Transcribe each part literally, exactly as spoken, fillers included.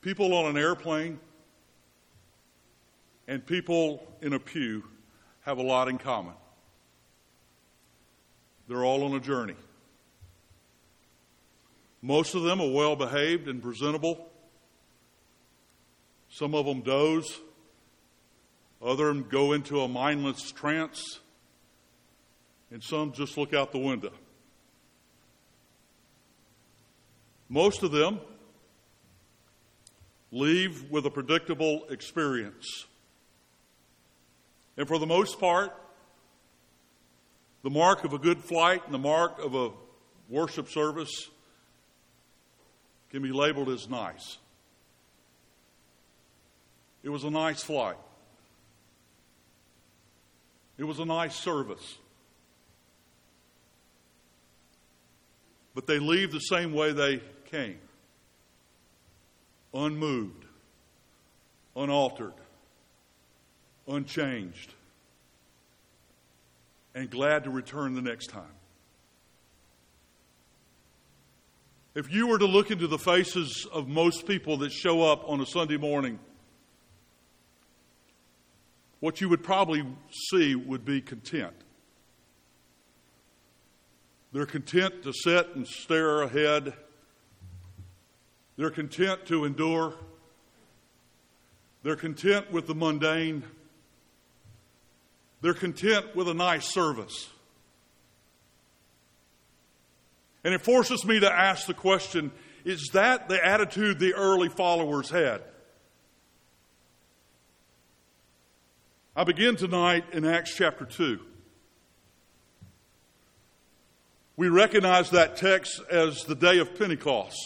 People on an airplane and people in a pew have a lot in common. They're all on a journey. Most of them are well-behaved and presentable. Some of them doze. Others of them go into a mindless trance. And some just look out the window. Most of them leave with a predictable experience. And for the most part, the mark of a good flight and the mark of a worship service can be labeled as nice. It was a nice flight. It was a nice service. But they leave the same way they came. Unmoved, unaltered, unchanged, and glad to return the next time. If you were to look into the faces of most people that show up on a Sunday morning, what you would probably see would be content. They're content to sit and stare ahead. They're content to endure. They're content with the mundane. They're content with a nice service. And it forces me to ask the question, is that the attitude the early followers had? I begin tonight in Acts chapter two. We recognize that text as the day of Pentecost.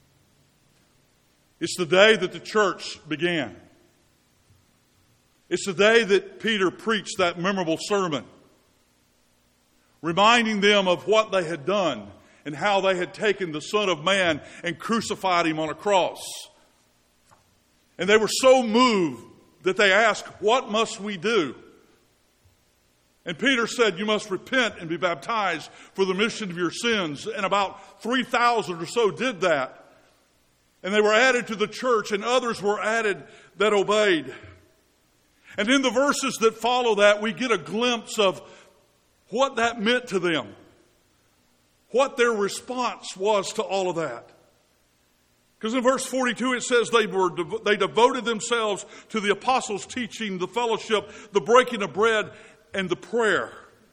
It's the day that the church began. It's the day that Peter preached that memorable sermon, reminding them of what they had done and how they had taken the Son of Man and crucified him on a cross. And they were so moved that they asked, "What must we do?" And Peter said, "You must repent and be baptized for the remission of your sins." And about three thousand or so did that. And they were added to the church, and others were added that obeyed. And in the verses that follow that, we get a glimpse of what that meant to them, what their response was to all of that. Because in verse forty-two it says they were they devoted themselves to the apostles' teaching, the fellowship, the breaking of bread, and the prayer.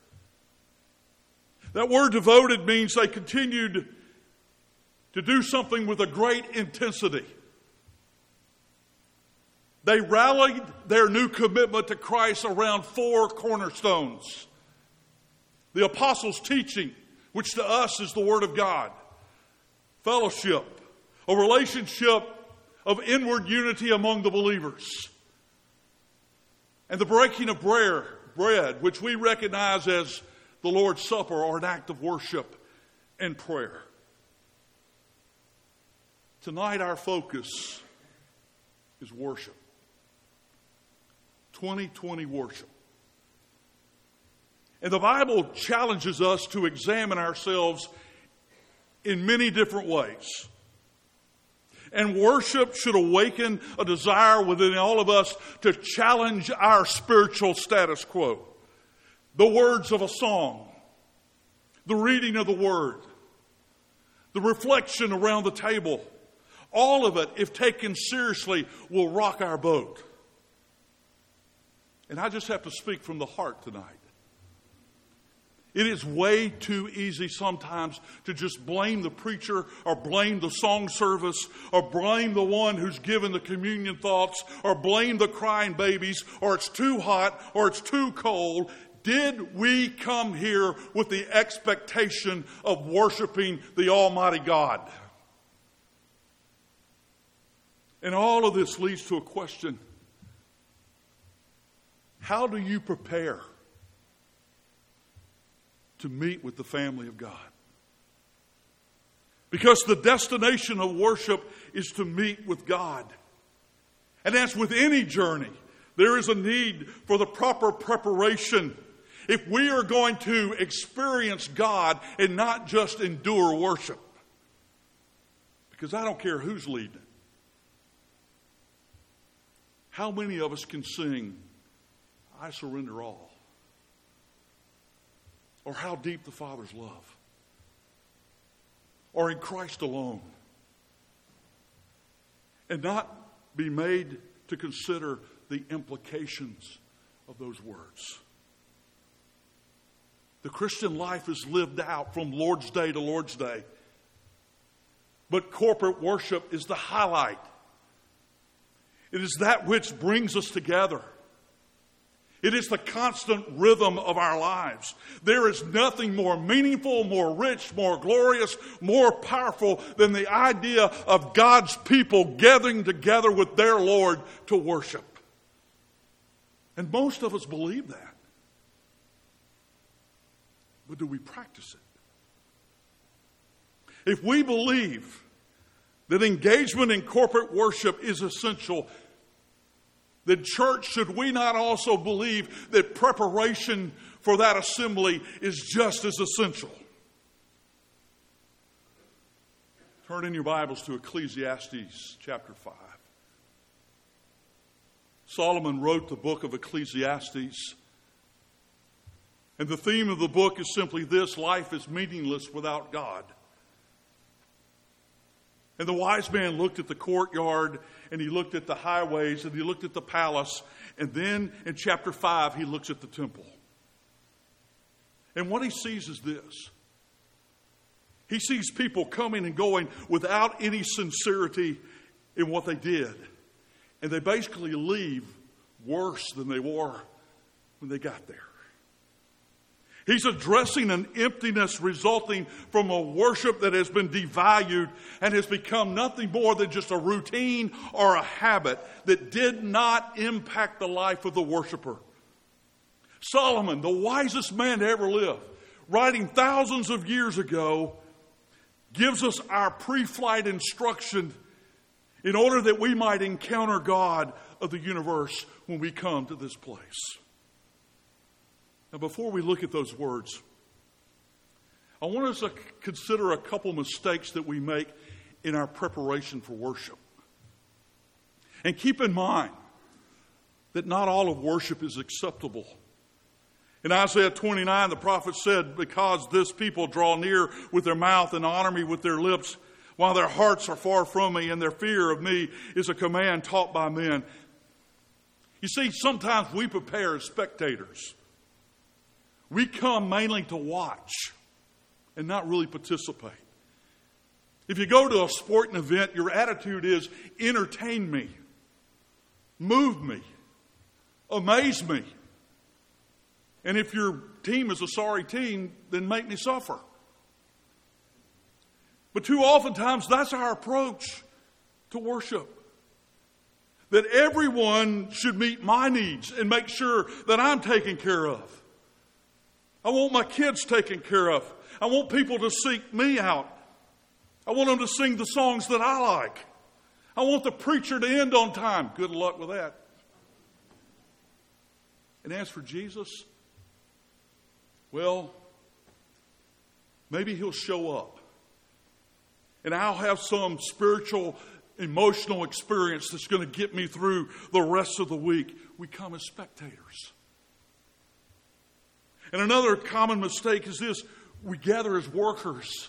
That word devoted means they continued to do something with a great intensity. They rallied their new commitment to Christ around four cornerstones. The apostles' teaching, which to us is the Word of God. Fellowship, a relationship of inward unity among the believers. And the breaking of bread, bread, which we recognize as the Lord's Supper, or an act of worship and prayer. Tonight our focus is worship. twenty twenty worship. And the Bible challenges us to examine ourselves in many different ways. And worship should awaken a desire within all of us to challenge our spiritual status quo. The words of a song, the reading of the Word, the reflection around the table, all of it, if taken seriously, will rock our boat. And I just have to speak from the heart tonight. It is way too easy sometimes to just blame the preacher or blame the song service or blame the one who's given the communion thoughts or blame the crying babies or it's too hot or it's too cold. Did we come here with the expectation of worshiping the Almighty God? And all of this leads to a question. How do you prepare to meet with the family of God? Because the destination of worship is to meet with God. And as with any journey, there is a need for the proper preparation if we are going to experience God and not just endure worship. Because I don't care who's leading it. How many of us can sing, I surrender all? Or how deep the Father's love? Or in Christ alone? And not be made to consider the implications of those words. The Christian life is lived out from Lord's Day to Lord's Day. But corporate worship is the highlight. It is that which brings us together. It is the constant rhythm of our lives. There is nothing more meaningful, more rich, more glorious, more powerful than the idea of God's people gathering together with their Lord to worship. And most of us believe that. But do we practice it? If we believe that engagement in corporate worship is essential, then church, should we not also believe that preparation for that assembly is just as essential? Turn in your Bibles to Ecclesiastes chapter five. Solomon wrote the book of Ecclesiastes. And the theme of the book is simply this: life is meaningless without God. And the wise man looked at the courtyard, and he looked at the highways, and he looked at the palace. And then in chapter five, he looks at the temple. And what he sees is this. He sees people coming and going without any sincerity in what they did. And they basically leave worse than they were when they got there. He's addressing an emptiness resulting from a worship that has been devalued and has become nothing more than just a routine or a habit that did not impact the life of the worshiper. Solomon, the wisest man to ever live, writing thousands of years ago, gives us our pre-flight instruction in order that we might encounter God of the universe when we come to this place. Now, before we look at those words, I want us to consider a couple mistakes that we make in our preparation for worship. And keep in mind that not all of worship is acceptable. In Isaiah twenty-nine, the prophet said, because this people draw near with their mouth and honor me with their lips, while their hearts are far from me, and their fear of me is a command taught by men. You see, sometimes we prepare as spectators. We come mainly to watch and not really participate. If you go to a sporting event, your attitude is, entertain me, move me, amaze me. And if your team is a sorry team, then make me suffer. But too oftentimes, that's our approach to worship. That everyone should meet my needs and make sure that I'm taken care of. I want my kids taken care of. I want people to seek me out. I want them to sing the songs that I like. I want the preacher to end on time. Good luck with that. And as for Jesus, well, maybe he'll show up. And I'll have some spiritual, emotional experience that's going to get me through the rest of the week. We come as spectators. And another common mistake is this: we gather as workers.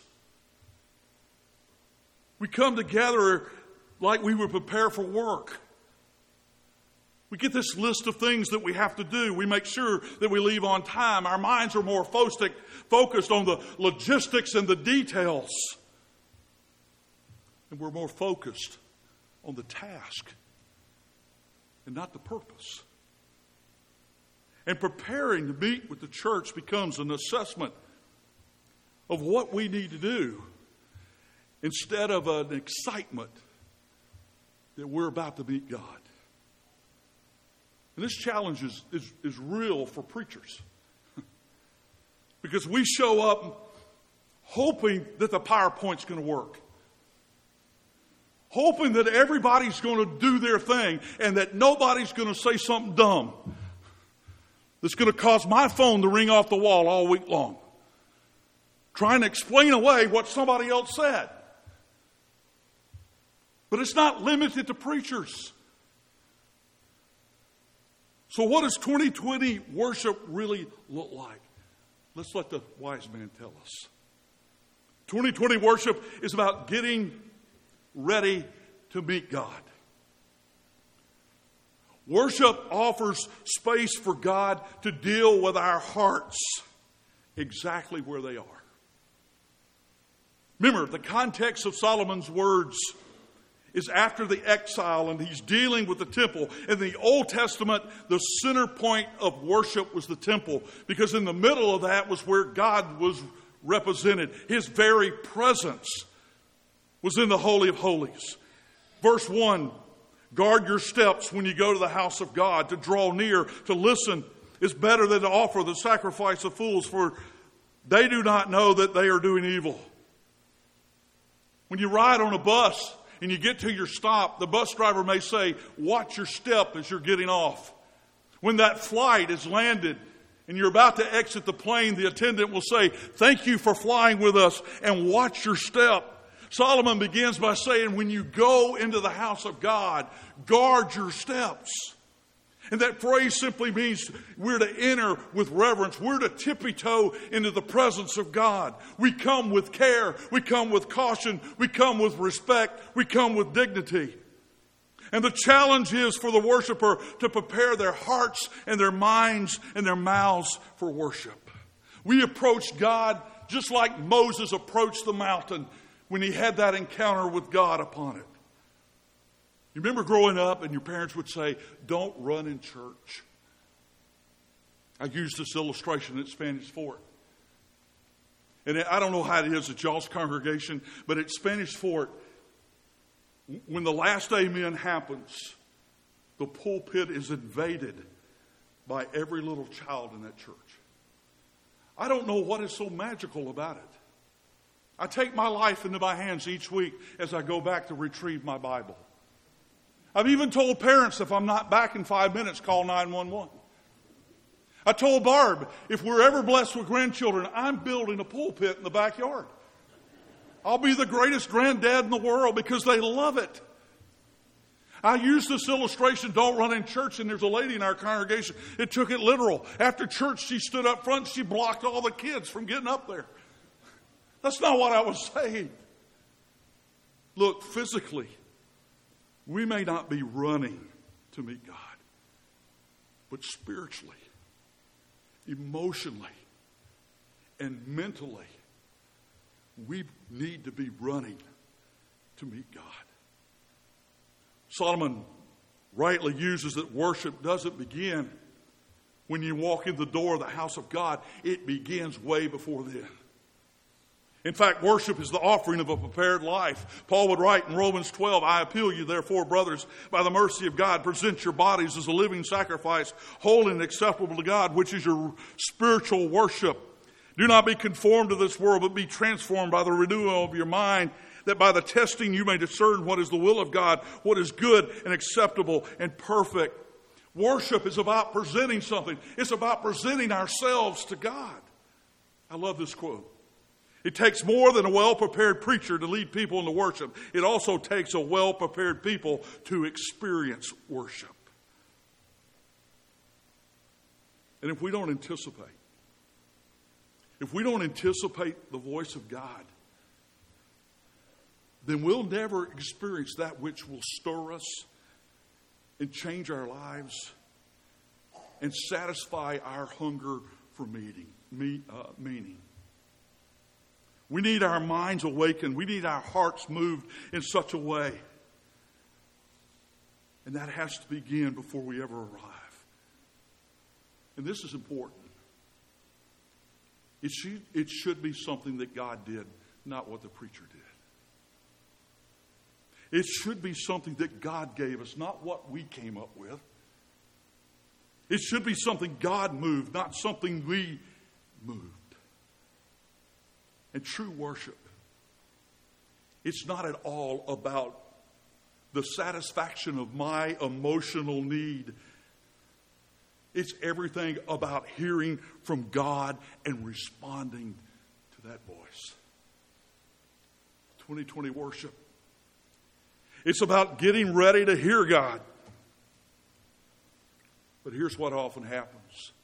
We come together like we would prepare for work. We get this list of things that we have to do. We make sure that we leave on time. Our minds are more focused on the logistics and the details. And we're more focused on the task and not the purpose. And preparing to meet with the church becomes an assessment of what we need to do instead of an excitement that we're about to meet God. And this challenge is, is, is real for preachers. Because we show up hoping that the PowerPoint's going to work. Hoping that everybody's going to do their thing and that nobody's going to say something dumb that's going to cause my phone to ring off the wall all week long. Trying to explain away what somebody else said. But it's not limited to preachers. So what does twenty twenty worship really look like? Let's let the wise man tell us. twenty twenty worship is about getting ready to meet God. Worship offers space for God to deal with our hearts exactly where they are. Remember, the context of Solomon's words is after the exile, and he's dealing with the temple. In the Old Testament, the center point of worship was the temple, because in the middle of that was where God was represented. His very presence was in the Holy of Holies. Verse one, guard your steps when you go to the house of God. To draw near, to listen, is better than to offer the sacrifice of fools, for they do not know that they are doing evil. When you ride on a bus and you get to your stop, the bus driver may say, watch your step as you're getting off. When that flight is landed and you're about to exit the plane, the attendant will say, thank you for flying with us, and watch your step. Solomon begins by saying, when you go into the house of God, guard your steps. And that phrase simply means we're to enter with reverence. We're to tippy-toe into the presence of God. We come with care. We come with caution. We come with respect. We come with dignity. And the challenge is for the worshiper to prepare their hearts and their minds and their mouths for worship. We approach God just like Moses approached the mountain when he had that encounter with God upon it. You remember growing up and your parents would say, don't run in church. I used this illustration at Spanish Fort. And I don't know how it is at y'all's congregation, but at Spanish Fort, when the last amen happens, the pulpit is invaded by every little child in that church. I don't know what is so magical about it. I take my life into my hands each week as I go back to retrieve my Bible. I've even told parents, if I'm not back in five minutes, call nine one one. I told Barb, if we're ever blessed with grandchildren, I'm building a pulpit in the backyard. I'll be the greatest granddad in the world because they love it. I use this illustration, don't run in church, and there's a lady in our congregation that took it literal. After church, she stood up front, she blocked all the kids from getting up there. That's not what I was saying. Look, physically, we may not be running to meet God, but spiritually, emotionally, and mentally, we need to be running to meet God. Solomon rightly uses that worship doesn't begin when you walk in the door of the house of God. It begins way before then. In fact, worship is the offering of a prepared life. Paul would write in Romans twelve, I appeal you, therefore, brothers, by the mercy of God, present your bodies as a living sacrifice, holy and acceptable to God, which is your spiritual worship. Do not be conformed to this world, but be transformed by the renewal of your mind, that by the testing you may discern what is the will of God, what is good and acceptable and perfect. Worship is about presenting something. It's about presenting ourselves to God. I love this quote. It takes more than a well-prepared preacher to lead people into worship. It also takes a well-prepared people to experience worship. And if we don't anticipate, if we don't anticipate the voice of God, then we'll never experience that which will stir us and change our lives and satisfy our hunger for meaning. Me, uh, meaning. We need our minds awakened. We need our hearts moved in such a way. And that has to begin before we ever arrive. And this is important. It should, it should be something that God did, not what the preacher did. It should be something that God gave us, not what we came up with. It should be something God moved, not something we moved. And true worship, it's not at all about the satisfaction of my emotional need. It's everything about hearing from God and responding to that voice. twenty twenty worship. It's about getting ready to hear God. But here's what often happens.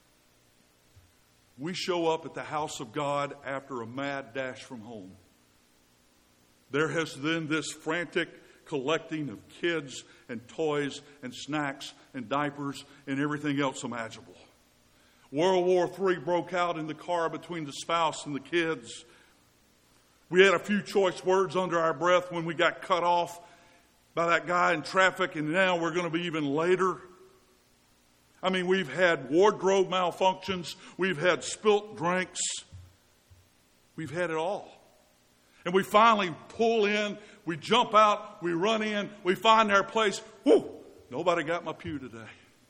We show up at the house of God after a mad dash from home. There has then this frantic collecting of kids and toys and snacks and diapers and everything else imaginable. World War Three broke out in the car between the spouse and the kids. We had a few choice words under our breath when we got cut off by that guy in traffic, and now we're going to be even later. I mean, we've had wardrobe malfunctions. We've had spilt drinks. We've had it all. And we finally pull in. We jump out. We run in. We find our place. Whew! Nobody got my pew today.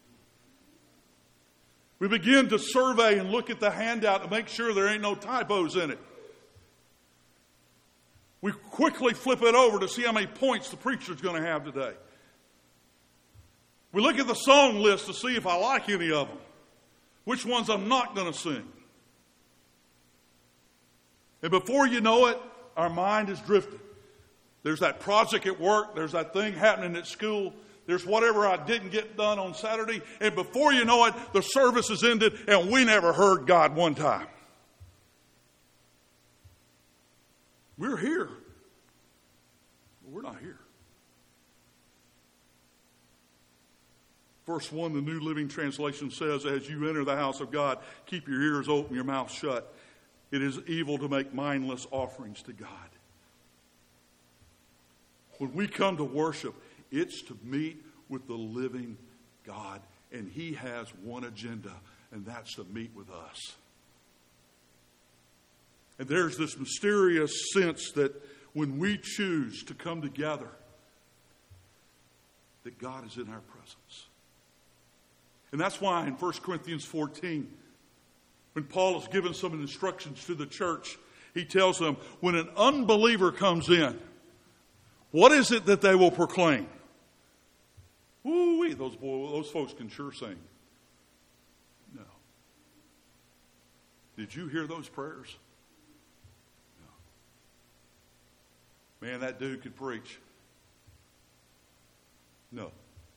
We begin to survey and look at the handout to make sure there ain't no typos in it. We quickly flip it over to see how many points the preacher's going to have today. We look at the song list to see if I like any of them, which ones I'm not going to sing. And before you know it, our mind is drifted. There's that project at work. There's that thing happening at school. There's whatever I didn't get done on Saturday. And before you know it, the service is ended and we never heard God one time. We're here. But we're not here. Verse one, the New Living Translation says, as you enter the house of God, keep your ears open, your mouth shut. It is evil to make mindless offerings to God. When we come to worship, it's to meet with the living God. And He has one agenda, and that's to meet with us. And there's this mysterious sense that when we choose to come together, that God is in our presence. And that's why in First Corinthians fourteen, when Paul is given some instructions to the church, he tells them, when an unbeliever comes in, what is it that they will proclaim? Woo-wee, those, boy, those folks can sure sing. No. Did you hear those prayers? No. Man, that dude could preach. No.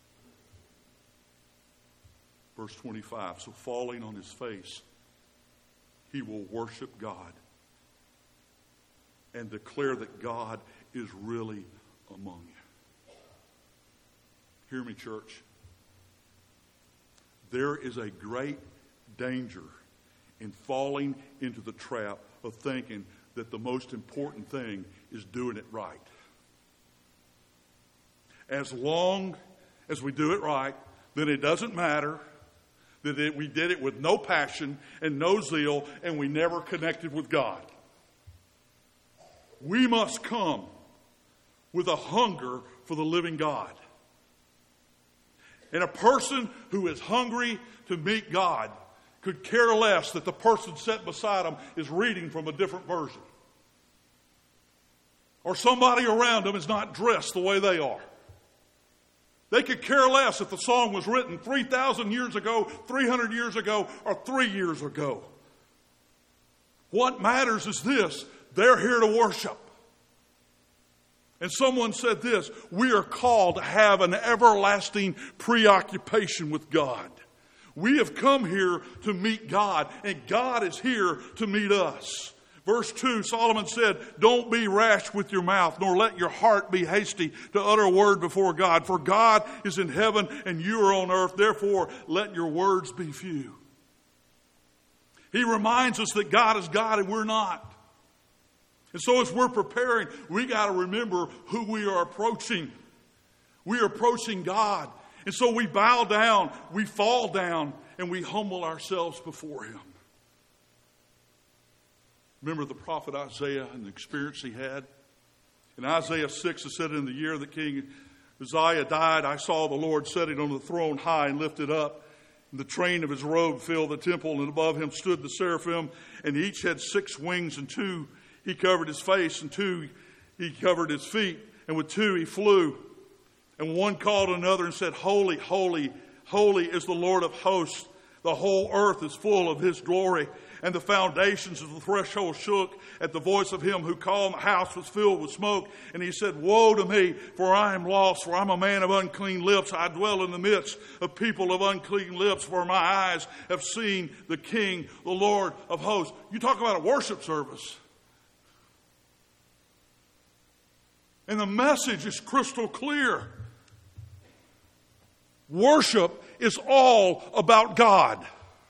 Verse twenty-five, so falling on his face, he will worship God and declare that God is really among you. Hear me, church. There is a great danger in falling into the trap of thinking that the most important thing is doing it right. As long as we do it right, then it doesn't matter that it, we did it with no passion and no zeal and we never connected with God. We must come with a hunger for the living God. And a person who is hungry to meet God could care less that the person sitting beside them is reading from a different version. Or somebody around them is not dressed the way they are. They could care less if the song was written three thousand years ago, three hundred years ago, or three years ago. What matters is this: they're here to worship. And someone said this: we are called to have an everlasting preoccupation with God. We have come here to meet God, and God is here to meet us. Verse two, Solomon said, don't be rash with your mouth, nor let your heart be hasty to utter a word before God. For God is in heaven and you are on earth. Therefore, let your words be few. He reminds us that God is God and we're not. And so as we're preparing, we got to remember who we are approaching. We are approaching God. And so we bow down, we fall down, and we humble ourselves before Him. Remember the prophet Isaiah and the experience he had? In Isaiah six, it said, in the year that King Uzziah died, I saw the Lord sitting on the throne high and lifted up. And the train of his robe filled the temple, and above him stood the seraphim, and each had six wings, and two he covered his face, and two he covered his feet, and with two he flew. And one called another and said, holy, holy, holy is the Lord of hosts. The whole earth is full of His glory. and the foundations of the threshold shook at the voice of him who called. The house was filled with smoke. And he said, woe to me, for I am lost, for I'm a man of unclean lips. I dwell in the midst of people of unclean lips, for my eyes have seen the King, the Lord of hosts. You talk about a worship service. And the message is crystal clear. Worship is all about God.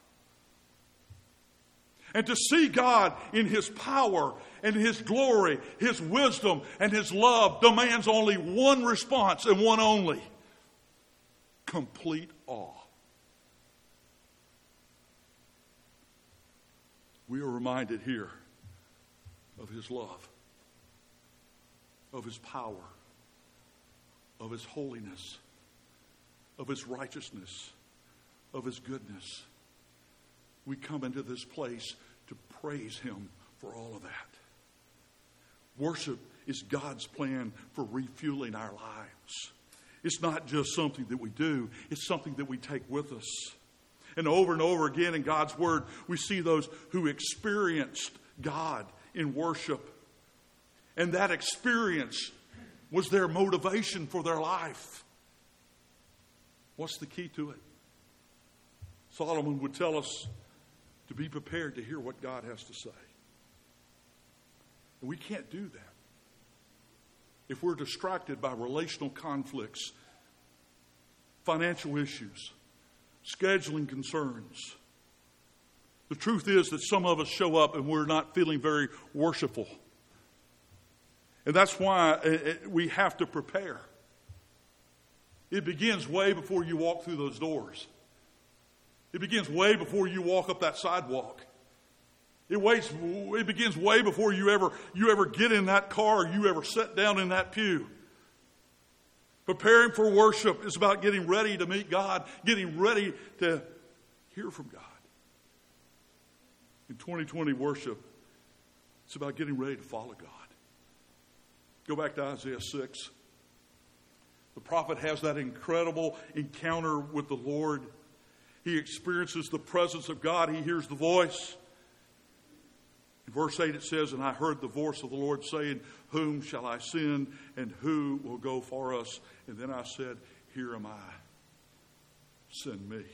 And to see God in His power and His glory, His wisdom and His love demands only one response and one only: complete awe. We are reminded here of His love, of His power, of His holiness, of His righteousness, of His goodness. We come into this place to praise Him for all of that. Worship is God's plan for refueling our lives. It's not just something that we do, it's something that we take with us. And over and over again in God's Word, we see those who experienced God in worship. And that experience was their motivation for their life. What's the key to it? Solomon would tell us to be prepared to hear what God has to say. And we can't do that if we're distracted by relational conflicts, financial issues, scheduling concerns. The truth is that some of us show up and we're not feeling very worshipful. And that's why we have to prepare. It begins way before you walk through those doors. It begins way before you walk up that sidewalk. It waits, it begins way before you ever, you ever get in that car or you ever sit down in that pew. Preparing for worship is about getting ready to meet God, getting ready to hear from God. In twenty twenty worship, it's about getting ready to follow God. Go back to Isaiah six. The prophet has that incredible encounter with the Lord. He experiences the presence of God. He hears the voice. In verse eight it says, and I heard the voice of the Lord saying, whom shall I send and who will go for us? And then I said, here am I. Send me.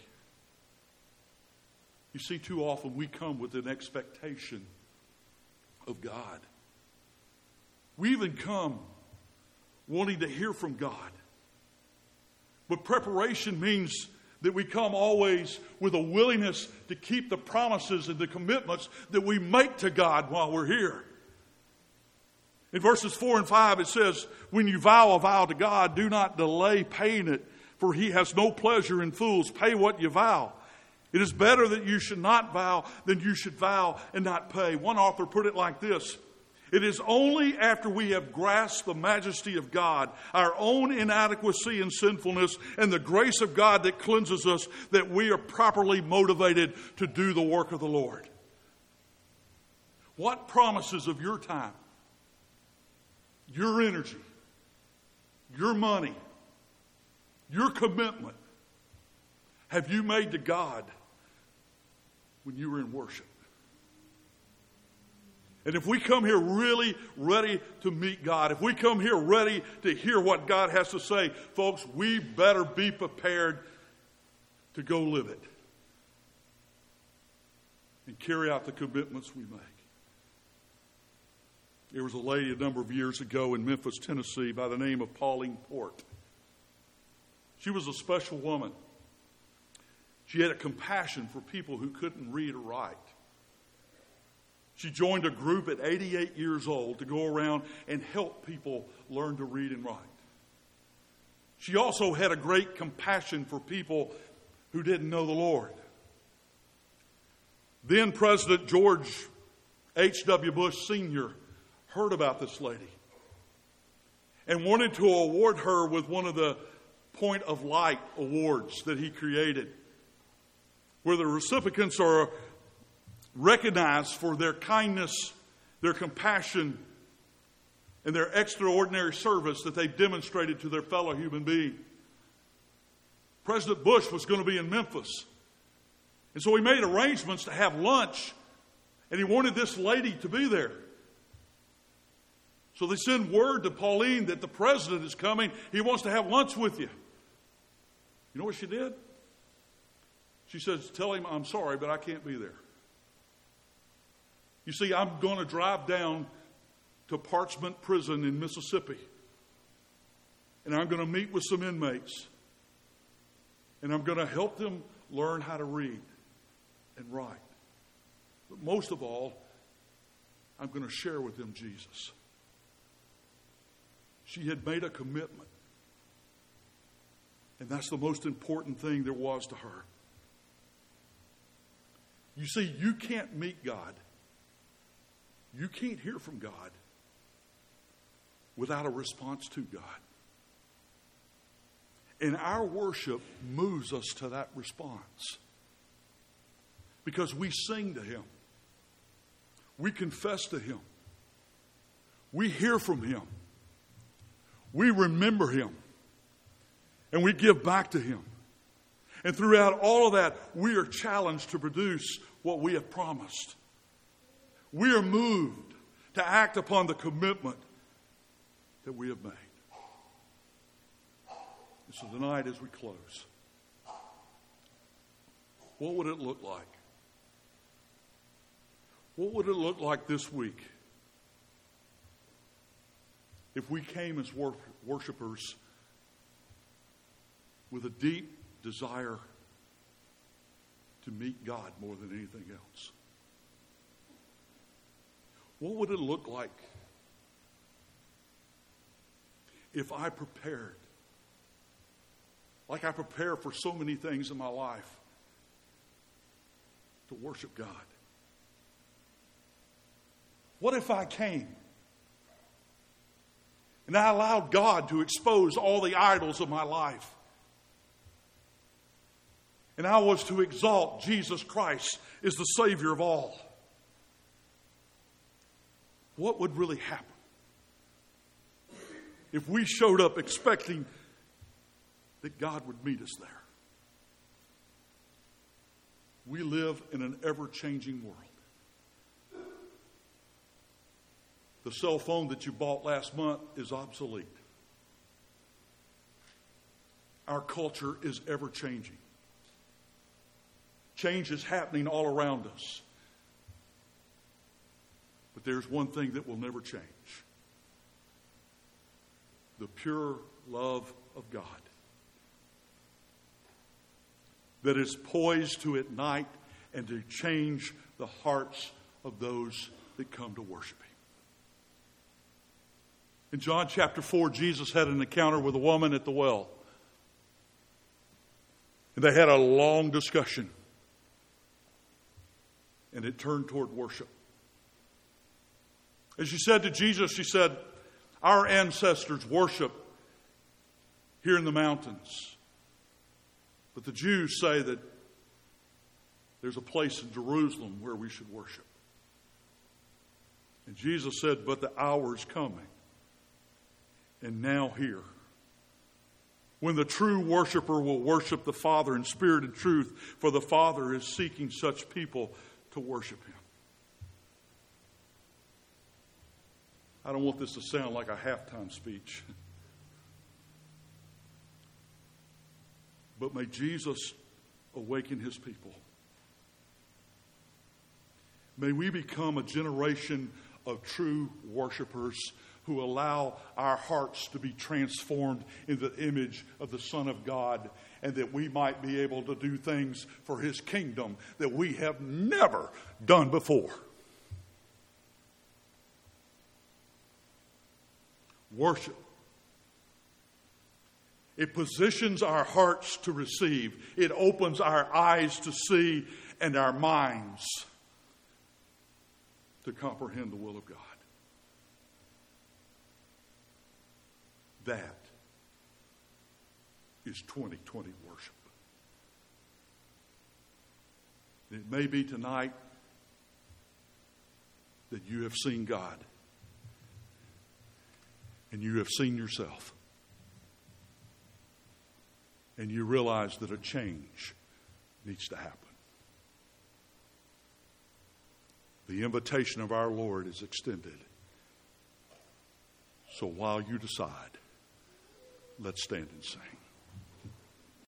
You see, too often we come with an expectation of God. We even come wanting to hear from God. But preparation means that we come always with a willingness to keep the promises and the commitments that we make to God while we're here. In verses four and five it says, when you vow a vow to God, do not delay paying it, for He has no pleasure in fools. Pay what you vow. It is better that you should not vow than you should vow and not pay. One author put it like this: it is only after we have grasped the majesty of God, our own inadequacy and sinfulness, and the grace of God that cleanses us, that we are properly motivated to do the work of the Lord. What promises of your time, your energy, your money, your commitment have you made to God when you were in worship? And if we come here really ready to meet God, if we come here ready to hear what God has to say, folks, we better be prepared to go live it and carry out the commitments we make. There was a lady a number of years ago in Memphis, Tennessee, by the name of Pauline Port. She was a special woman. She had a compassion for people who couldn't read or write. She joined a group at eighty-eight years old to go around and help people learn to read and write. She also had a great compassion for people who didn't know the Lord. Then President George H W Bush Senior heard about this lady and wanted to award her with one of the Point of Light awards that he created, where the recipients are recognized for their kindness, their compassion, and their extraordinary service that they've demonstrated to their fellow human being. President Bush was going to be in Memphis. And so he made arrangements to have lunch And he wanted this lady to be there. So they send word to Pauline that the president is coming. He wants to have lunch with you. You know what she did? She says, tell him I'm sorry, but I can't be there. You see, I'm going to drive down to Parchment Prison in Mississippi. And I'm going to meet with some inmates. And I'm going to help them learn how to read and write. But most of all, I'm going to share with them Jesus. She had made a commitment. And that's the most important thing there was to her. You see, you can't meet God. You can't hear from God without a response to God. And our worship moves us to that response. Because we sing to Him. We confess to Him. We hear from Him. We remember Him. And we give back to Him. And throughout all of that, we are challenged to produce what we have promised. We are moved to act upon the commitment that we have made. And so tonight as we close, what would it look like? What would it look like this week if we came as wor- worshipers with a deep desire to meet God more than anything else? What would it look like if I prepared, like I prepare for so many things in my life, to worship God? What if I came and I allowed God to expose all the idols of my life? And I was to exalt Jesus Christ as the Savior of all. What would really happen if we showed up expecting that God would meet us there? We live in an ever-changing world. The cell phone that you bought last month is obsolete. Our culture is ever-changing. Change is happening all around us. But there's one thing that will never change. The pure love of God that is poised to ignite and to change the hearts of those that come to worship Him. In John chapter four, Jesus had an encounter with a woman at the well. And they had a long discussion. And it turned toward worship. As she said to Jesus, she said, our ancestors worship here in the mountains. But the Jews say that there's a place in Jerusalem where we should worship. And Jesus said, but the hour is coming. And now here, when the true worshiper will worship the Father in spirit and truth, for the Father is seeking such people to worship Him. I don't want this to sound like a halftime speech. But may Jesus awaken His people. May we become a generation of true worshipers who allow our hearts to be transformed in the image of the Son of God, and that we might be able to do things for His kingdom that we have never done before. Worship. It positions our hearts to receive. It opens our eyes to see and our minds to comprehend the will of God. That is twenty twenty worship. It may be tonight that you have seen God and you have seen yourself and you realize that a change needs to happen. The invitation of our Lord is extended. So while you decide, let's stand and sing.